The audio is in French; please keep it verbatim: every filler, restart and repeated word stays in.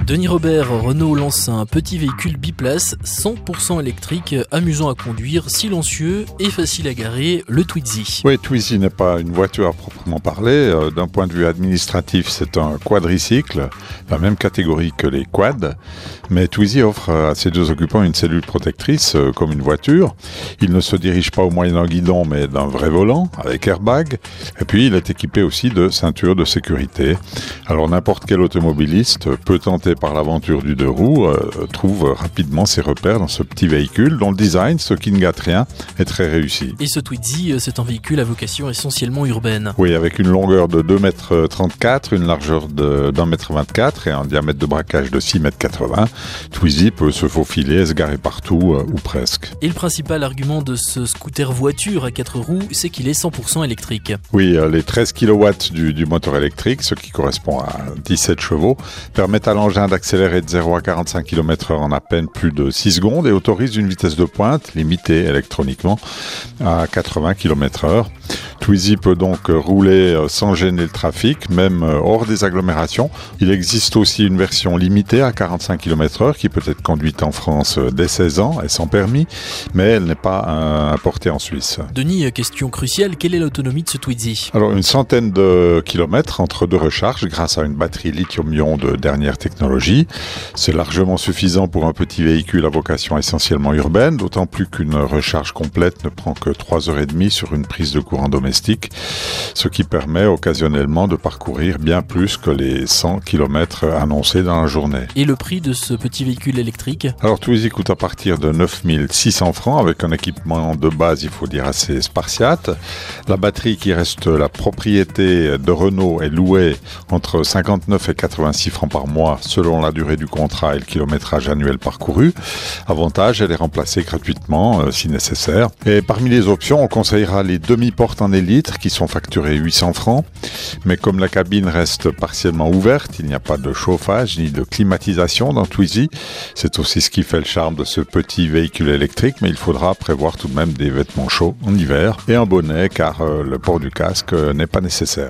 Denis Robert, Renault lance un petit véhicule biplace cent pour cent électrique, amusant à conduire, silencieux et facile à garer, le Twizy. Oui, Twizy n'est pas une voiture à proprement parler. D'un point de vue administratif, c'est un quadricycle, la même catégorie que les quads. Mais Twizy offre à ses deux occupants une cellule protectrice comme une voiture. Il ne se dirige pas au moyen d'un guidon, mais d'un vrai volant avec airbag. Et puis, il est équipé aussi de ceintures de sécurité. Alors, n'importe quel automobiliste peut tenter par l'aventure du deux roues, euh, trouve rapidement ses repères dans ce petit véhicule dont le design, ce qui ne gâte rien, est très réussi. Et ce Twizy, c'est un véhicule à vocation essentiellement urbaine. Oui, avec une longueur de deux mètres trente-quatre, une largeur de d'un mètre vingt-quatre et un diamètre de braquage de six mètres quatre-vingts. Twizy peut se faufiler et se garer partout, euh, ou presque. Et le principal argument de ce scooter voiture à quatre roues, c'est qu'il est cent pour cent électrique. Oui, euh, les treize kilowatts du, du moteur électrique, ce qui correspond à dix-sept chevaux, permettent à l'engin d'accélérer de zéro à quarante-cinq kilomètres heure en à peine plus de six secondes et autorisent une vitesse de pointe limitée électroniquement à quatre-vingts kilomètres heure. Twizy peut donc rouler sans gêner le trafic, même hors des agglomérations. Il existe aussi une version limitée à quarante-cinq kilomètres heure qui peut être conduite en France dès seize ans et sans permis, mais elle n'est pas euh, importée en Suisse. Denis, question cruciale, quelle est l'autonomie de ce Twizy ? Alors, une centaine de kilomètres entre deux recharges grâce à une batterie lithium-ion de dernière technologie. C'est largement suffisant pour un petit véhicule à vocation essentiellement urbaine, d'autant plus qu'une recharge complète ne prend que trois heures trente sur une prise de courant domestique, ce qui permet occasionnellement de parcourir bien plus que les cent kilomètres annoncés dans la journée. Et le prix de ce petit véhicule électrique ? Alors Twizy coûte à partir de neuf mille six cents francs avec un équipement de base, il faut dire, assez spartiate. La batterie qui reste la propriété de Renault est louée entre cinquante-neuf et quatre-vingt-six francs par mois selon la durée du contrat et le kilométrage annuel parcouru. Avantage, elle est remplacée gratuitement euh, si nécessaire. Et parmi les options, on conseillera les demi-portes en élytre qui sont facturées huit cents francs. Mais comme la cabine reste partiellement ouverte, il n'y a pas de chauffage ni de climatisation dans Twizy. C'est aussi ce qui fait le charme de ce petit véhicule électrique, mais il faudra prévoir tout de même des vêtements chauds en hiver et un bonnet car euh, le port du casque euh, n'est pas nécessaire.